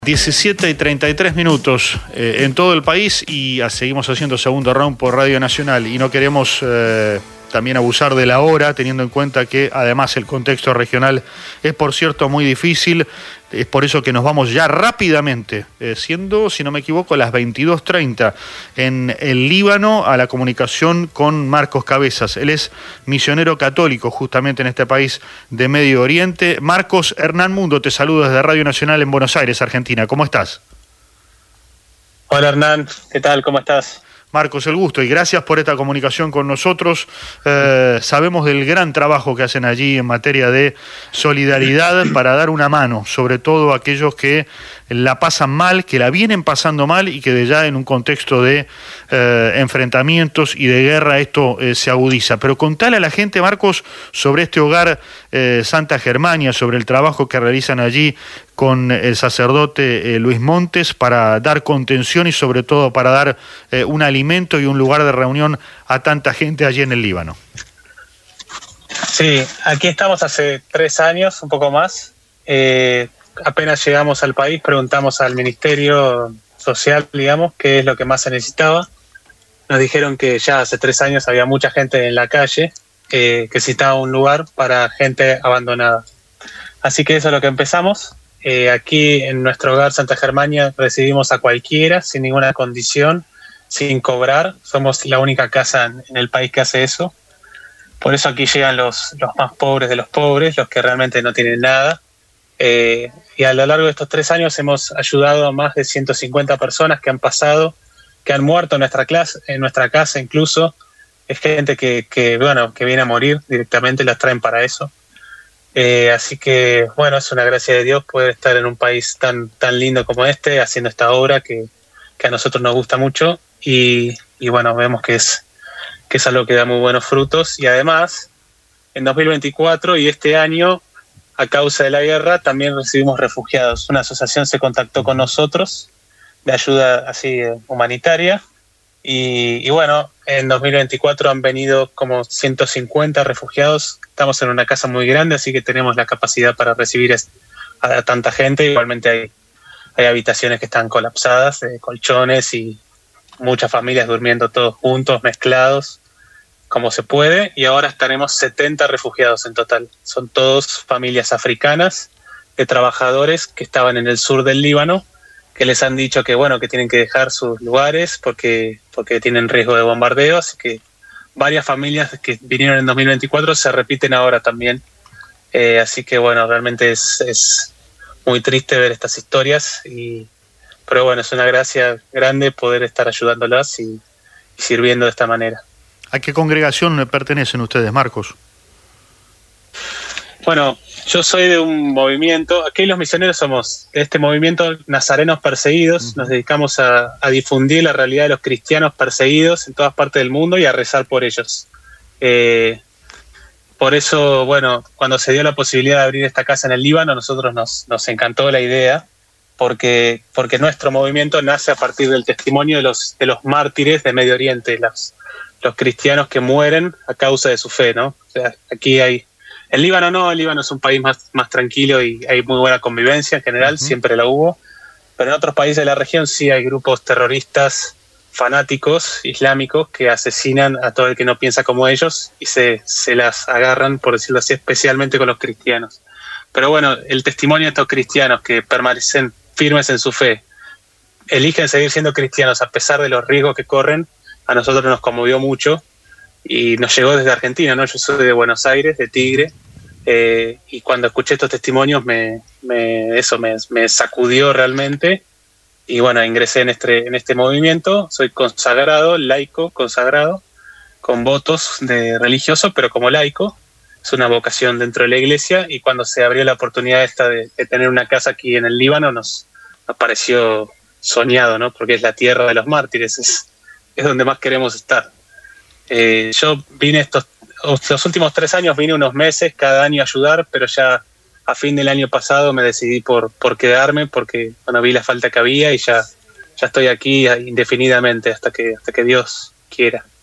17:33 en todo el país y seguimos haciendo segundo round por Radio Nacional y no queremos también abusar de la hora, teniendo en cuenta que además el contexto regional es, por cierto, muy difícil. Es por eso que nos vamos ya rápidamente, siendo, si no me equivoco, las 22:30 en el Líbano, a la comunicación con Marcos Cabezas. Él es misionero católico justamente en este país de Medio Oriente. Marcos, Hernán Mundo te saluda desde Radio Nacional en Buenos Aires, Argentina. ¿Cómo estás? Hola Hernán, ¿qué tal? ¿Cómo estás? Marcos, el gusto y gracias por esta comunicación con nosotros. Sabemos del gran trabajo que hacen allí en materia de solidaridad para dar una mano, sobre todo a aquellos que la pasan mal, que la vienen pasando mal y que de ya en un contexto de enfrentamientos y de guerra esto se agudiza. Pero contale a la gente, Marcos, sobre este hogar Santa Germania, sobre el trabajo que realizan allí con el sacerdote Luis Montes para dar contención y sobre todo para dar un alimento y un lugar de reunión a tanta gente allí en el Líbano. Sí, aquí estamos hace 3 años, un poco más. Apenas llegamos al país, preguntamos al Ministerio Social, digamos, qué es lo que más se necesitaba. Nos dijeron que ya hace 3 años había mucha gente en la calle, que necesitaba un lugar para gente abandonada. Así que eso es lo que empezamos. Aquí en nuestro hogar Santa Germania recibimos a cualquiera, sin ninguna condición, sin cobrar. Somos la única casa en el país que hace eso. Por eso aquí llegan los más pobres de los pobres, los que realmente no tienen nada. Y a lo largo de estos 3 años hemos ayudado a más de 150 personas que han pasado, que han muerto en nuestra casa incluso. Es gente que viene a morir directamente, los traen para eso. Así que, bueno, es una gracia de Dios poder estar en un país tan lindo como este, haciendo esta obra que a nosotros nos gusta mucho y bueno, vemos que es algo que da muy buenos frutos. Y además, en 2024 y este año, a causa de la guerra, también recibimos refugiados. Una asociación se contactó con nosotros de ayuda así humanitaria y bueno, en 2024 han venido como 150 refugiados. Estamos en una casa muy grande, así que tenemos la capacidad para recibir a tanta gente. Igualmente hay habitaciones que están colapsadas, colchones y muchas familias durmiendo todos juntos, mezclados, como se puede. Y ahora estaremos 70 refugiados en total. Son todos familias africanas de trabajadores que estaban en el sur del Líbano, que les han dicho que bueno, que tienen que dejar sus lugares porque tienen riesgo de bombardeo, así que varias familias que vinieron en 2024 se repiten ahora también. Así que bueno, realmente es muy triste ver estas historias, pero bueno, es una gracia grande poder estar ayudándolas y sirviendo de esta manera. ¿A qué congregación pertenecen ustedes, Marcos? Bueno, yo soy de un movimiento, aquí los misioneros somos de este movimiento Nazarenos Perseguidos. Nos dedicamos a difundir la realidad de los cristianos perseguidos en todas partes del mundo y a rezar por ellos. Por eso, bueno, cuando se dio la posibilidad de abrir esta casa en el Líbano, a nosotros nos encantó la idea, porque nuestro movimiento nace a partir del testimonio de los mártires de Medio Oriente, los cristianos que mueren a causa de su fe, ¿no? O sea, aquí hay... El Líbano es un país más tranquilo y hay muy buena convivencia en general, siempre la hubo, pero en otros países de la región sí hay grupos terroristas fanáticos islámicos que asesinan a todo el que no piensa como ellos y se las agarran, por decirlo así, especialmente con los cristianos. Pero bueno, el testimonio de estos cristianos que permanecen firmes en su fe, eligen seguir siendo cristianos a pesar de los riesgos que corren, a nosotros nos conmovió mucho. Y nos llegó desde Argentina, ¿no? Yo soy de Buenos Aires, de Tigre, y cuando escuché estos testimonios me sacudió realmente. Y bueno, ingresé en este movimiento. Soy consagrado, laico, consagrado, con votos de religioso, pero como laico. Es una vocación dentro de la iglesia. Y cuando se abrió la oportunidad esta de tener una casa aquí en el Líbano, nos pareció soñado, ¿no? Porque es la tierra de los mártires, es donde más queremos estar. Yo vine los últimos 3 años, vine unos meses cada año a ayudar, pero ya a fin del año pasado me decidí por quedarme, porque bueno, vi la falta que había y ya estoy aquí indefinidamente hasta que Dios quiera.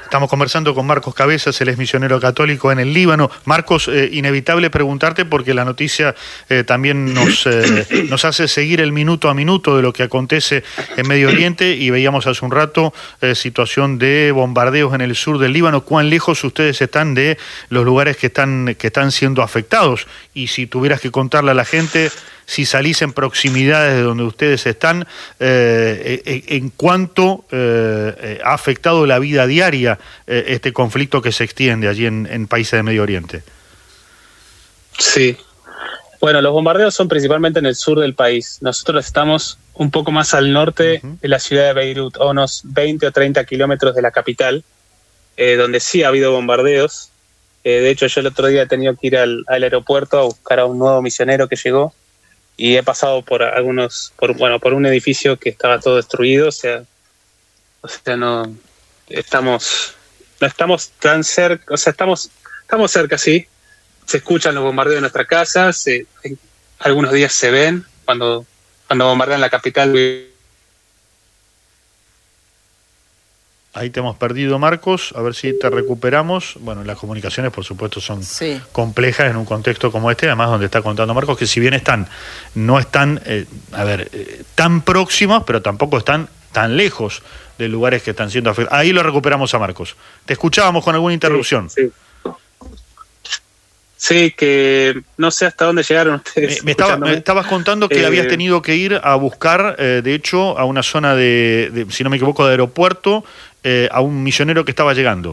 Estamos conversando con Marcos Cabezas, él es misionero católico en el Líbano. Marcos, inevitable preguntarte porque la noticia también nos hace seguir el minuto a minuto de lo que acontece en Medio Oriente, y veíamos hace un rato situación de bombardeos en el sur del Líbano. ¿Cuán lejos ustedes están de los lugares que están siendo afectados? Y si tuvieras que contarle a la gente, si salís en proximidades de donde ustedes están, en cuánto ha afectado la vida diaria este conflicto que se extiende allí en países de Medio Oriente. Sí. Bueno, los bombardeos son principalmente en el sur del país. Nosotros estamos un poco más al norte de la ciudad de Beirut, a unos 20 o 30 kilómetros de la capital, donde sí ha habido bombardeos. De hecho, yo el otro día he tenido que ir al aeropuerto a buscar a un nuevo misionero que llegó, y he pasado por un edificio que estaba todo destruido. O sea, no estamos tan cerca, o sea, estamos cerca, sí. Se escuchan los bombardeos de nuestra casa, algunos días se ven cuando bombardean la capital. Ahí te hemos perdido, Marcos, a ver si te recuperamos. Bueno, las comunicaciones, por supuesto, son complejas en un contexto como este, además donde está contando Marcos, que si bien no están tan próximos, pero tampoco están tan lejos de lugares que están siendo afectados. Ahí lo recuperamos a Marcos. Te escuchábamos con alguna interrupción. Sí, que no sé hasta dónde llegaron ustedes. Me estabas contando que habías tenido que ir a buscar, de hecho, a una zona de, si no me equivoco, de aeropuerto, a un misionero que estaba llegando.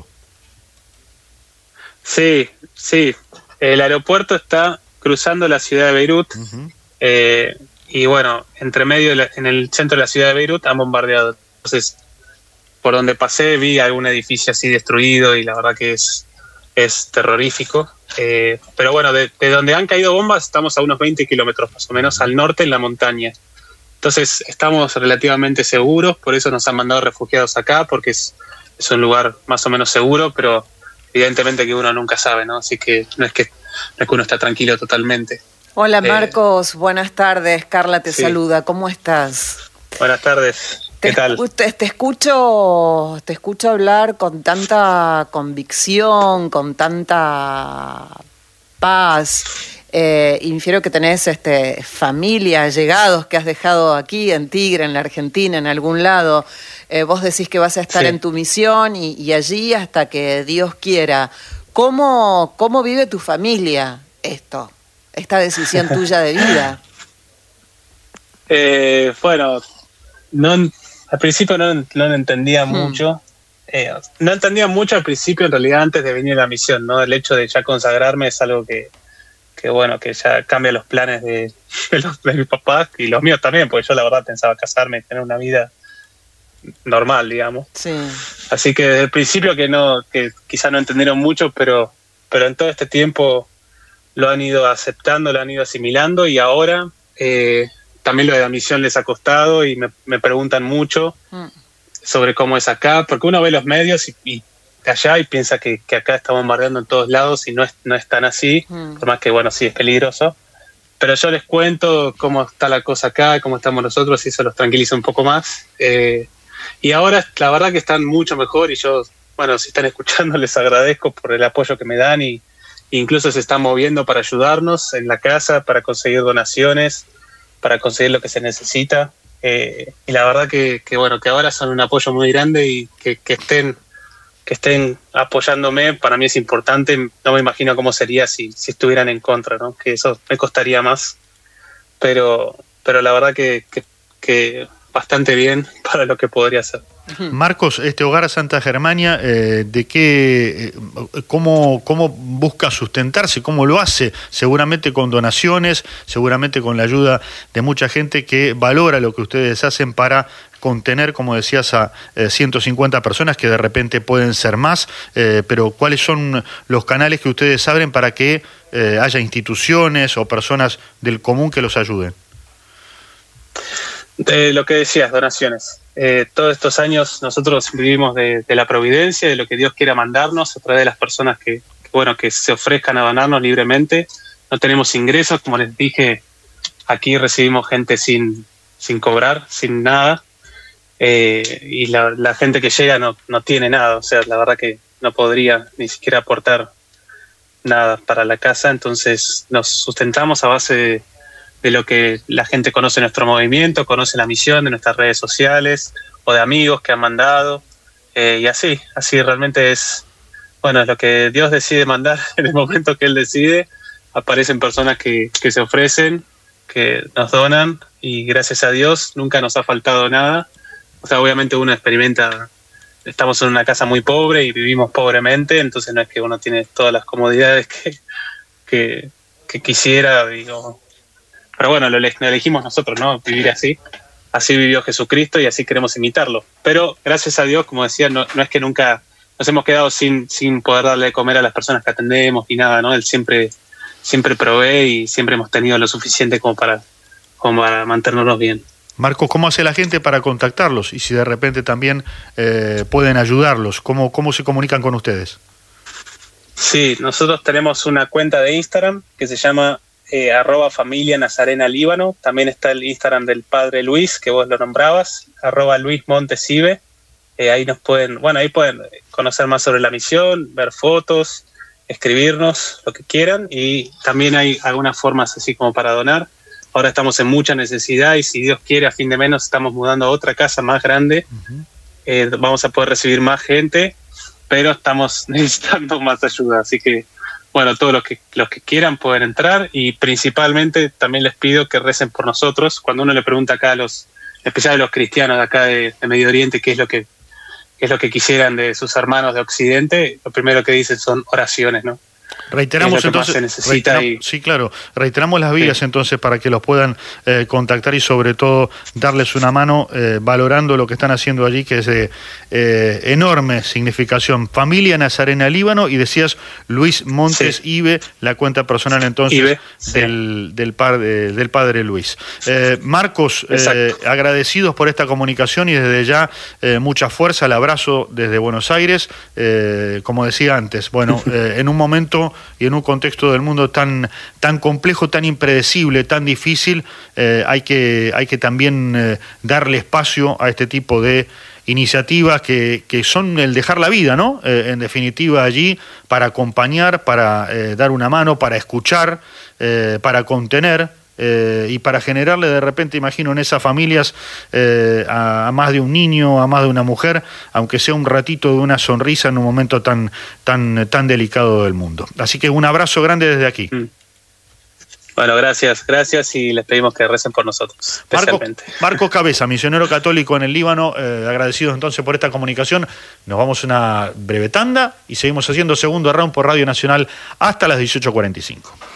Sí. El aeropuerto está cruzando la ciudad de Beirut, y bueno, entre medio, en el centro de la ciudad de Beirut han bombardeado. Entonces, por donde pasé vi algún edificio así destruido, y la verdad que es terrorífico. Pero bueno, de donde han caído bombas estamos a unos 20 kilómetros más o menos al norte, en la montaña. Entonces estamos relativamente seguros, por eso nos han mandado refugiados acá, porque es un lugar más o menos seguro, pero evidentemente que uno nunca sabe, ¿no? Así que no es que uno está tranquilo totalmente. Hola Marcos, buenas tardes. Carla te saluda, ¿cómo estás? Buenas tardes. ¿Qué tal? Te escucho hablar con tanta convicción, con tanta paz. Infiero que tenés familia, allegados que has dejado aquí en Tigre, en la Argentina, en algún lado. Vos decís que vas a estar en tu misión y allí hasta que Dios quiera. ¿Cómo vive tu familia esta decisión tuya de vida? Bueno, al principio no entendía mucho. No entendía mucho al principio, en realidad, antes de venir a la misión, ¿no? El hecho de ya consagrarme es algo que ya cambia los planes de mis papás y los míos también, porque yo la verdad pensaba casarme y tener una vida normal, digamos. Sí. Así que desde el principio que quizá no entendieron mucho, pero en todo este tiempo lo han ido aceptando, lo han ido asimilando, y ahora también lo de la misión les ha costado, y me preguntan mucho sobre cómo es acá, porque uno ve los medios y de allá y piensa que acá está bombardeando en todos lados, y no es tan así, por más que, bueno, sí es peligroso. Pero yo les cuento cómo está la cosa acá, cómo estamos nosotros, y eso los tranquiliza un poco más. Y ahora la verdad que están mucho mejor, y yo, bueno, si están escuchando, les agradezco por el apoyo que me dan, y incluso se están moviendo para ayudarnos en la casa, para conseguir donaciones, para conseguir lo que se necesita. Y la verdad que ahora son un apoyo muy grande, y que estén apoyándome para mí es importante. No me imagino cómo sería si estuvieran en contra, ¿no? Que eso me costaría más, pero la verdad que bastante bien para lo que podría ser. Marcos, Hogar Santa Germania, ¿cómo busca sustentarse? ¿Cómo lo hace? Seguramente con donaciones, seguramente con la ayuda de mucha gente que valora lo que ustedes hacen para contener, como decías, a 150 personas, que de repente pueden ser más, pero ¿cuáles son los canales que ustedes abren para que haya instituciones o personas del común que los ayuden? Lo que decías, donaciones. Todos estos años nosotros vivimos de la providencia, de lo que Dios quiera mandarnos, a través de las personas que se ofrezcan a donarnos libremente. No tenemos ingresos, como les dije, aquí recibimos gente sin cobrar, sin nada. y la gente que llega no tiene nada, o sea, la verdad que no podría ni siquiera aportar nada para la casa, entonces nos sustentamos a base de lo que la gente conoce nuestro movimiento, conoce la misión de nuestras redes sociales o de amigos que han mandado, y así realmente es lo que Dios decide mandar en el momento que Él decide. Aparecen personas que se ofrecen, que nos donan, y gracias a Dios nunca nos ha faltado nada. O sea, obviamente uno experimenta, estamos en una casa muy pobre y vivimos pobremente, entonces no es que uno tiene todas las comodidades que quisiera, digo. Pero bueno, lo elegimos nosotros, ¿no? Vivir así. Así vivió Jesucristo y así queremos imitarlo. Pero gracias a Dios, como decía, no es que nunca nos hemos quedado sin poder darle de comer a las personas que atendemos ni nada, ¿no? Él siempre provee y siempre hemos tenido lo suficiente como para mantenernos bien. Marcos, ¿cómo hace la gente para contactarlos? Y si de repente también pueden ayudarlos, ¿cómo se comunican con ustedes? Sí, nosotros tenemos una cuenta de Instagram que se llama @familia Nazarena Líbano. También está el Instagram del Padre Luis, que vos lo nombrabas, @LuisMontesIbe. Ahí pueden conocer más sobre la misión, ver fotos, escribirnos, lo que quieran, y también hay algunas formas así como para donar. Ahora estamos en mucha necesidad y si Dios quiere, a fin de mes nos estamos mudando a otra casa más grande. Vamos a poder recibir más gente, pero estamos necesitando más ayuda. Así que, todos los que quieran pueden entrar, y principalmente también les pido que recen por nosotros. Cuando uno le pregunta acá especialmente a los cristianos de acá de Medio Oriente, qué es lo que quisieran de sus hermanos de Occidente, lo primero que dicen son oraciones, ¿no? Reiteramos entonces, sí, claro, reiteramos las vías entonces para que los puedan contactar y sobre todo darles una mano valorando lo que están haciendo allí, que es de enorme significación. Familia Nazarena Líbano, y decías Luis Montes Ibe, la cuenta personal entonces Ibe, del padre Luis. Marcos, agradecidos por esta comunicación y desde ya mucha fuerza, el abrazo desde Buenos Aires, como decía antes, en un momento y en un contexto del mundo tan complejo, tan impredecible, tan difícil, hay que también darle espacio a este tipo de iniciativas que son el dejar la vida, ¿no? En definitiva, allí para acompañar, para dar una mano, para escuchar, para contener. Y para generarle de repente, imagino, en esas familias a más de un niño, a más de una mujer, aunque sea un ratito de una sonrisa en un momento tan delicado del mundo. Así que un abrazo grande desde aquí. Gracias y les pedimos que recen por nosotros, especialmente. Marcos Cabeza, misionero católico en el Líbano, agradecidos entonces por esta comunicación. Nos vamos a una breve tanda y seguimos haciendo segundo round por Radio Nacional hasta las 18:45.